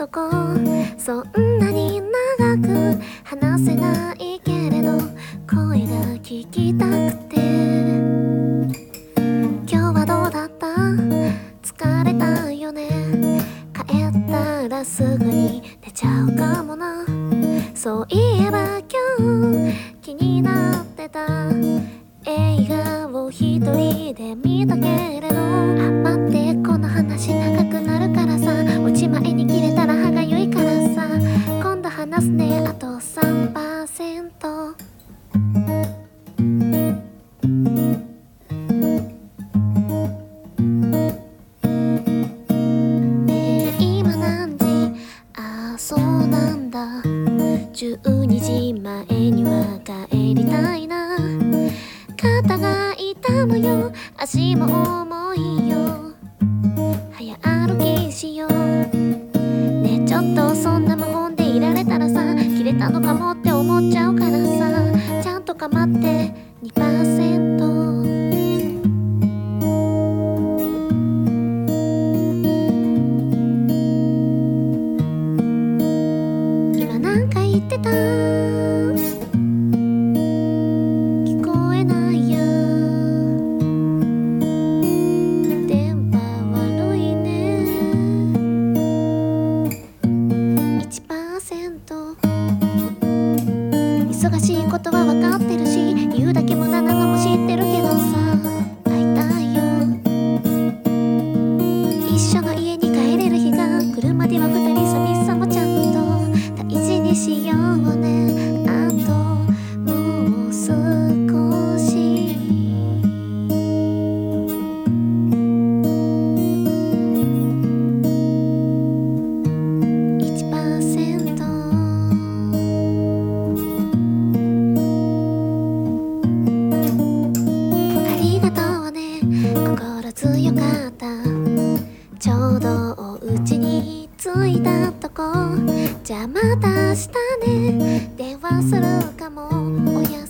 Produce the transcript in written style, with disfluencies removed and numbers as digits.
とこそんなに長く話せないけれど声が聞きたくて今日はどうだった？疲れたよね。帰ったらすぐに寝ちゃうかもな。そういえば今日気になってた映画を一人で見たけれど、待ってこの話長くなるからさ、おちまいに切れたら歯がゆいからさ、今度話すねあと 3%。そうなんだ、12時前には帰りたいな。肩が痛むよ、足も重いよ、早歩きしようね。ちょっとそんな無言でいられたらさ、切れたのかもって思っちゃうからさ、ちゃんと構って 2%。言ってた？聞こえないや、電波悪いね。 1%。 忙しいことは分かってるし、言うだけ無駄なのも知ってるけどさ、会いたいよ。一緒の家に帰れる日が来るまでは二人寂しさもちゃんと大事にしようね。あともう少し。1%。 ありがとうね、心強かった。ちょうどお家に着いたとこ、じゃあまた明日ね、電話するかも。おや